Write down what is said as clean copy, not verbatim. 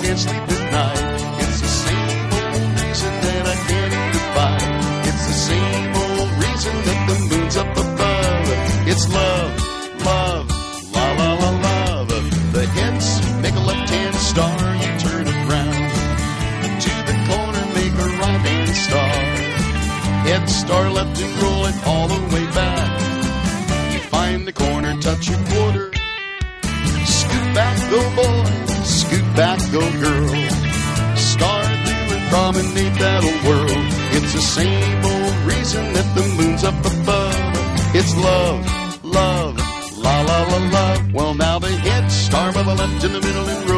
can't sleep at night. It's the same old reason that I can't eat a bite. It's the same old reason that the moon's up above. It's love, love, la la la love. The hits make a left-hand star, you turn it round. To the corner, make a right-hand star. Head star left and roll it all the way back. You find the corner, touch your quarter. Scoot back, go boy, scoot back, go girl. Star through and promenade that old world. It's the same old reason that the moon's up above. It's love, love, la la la love. Well, now the head star by the left in the middle and roll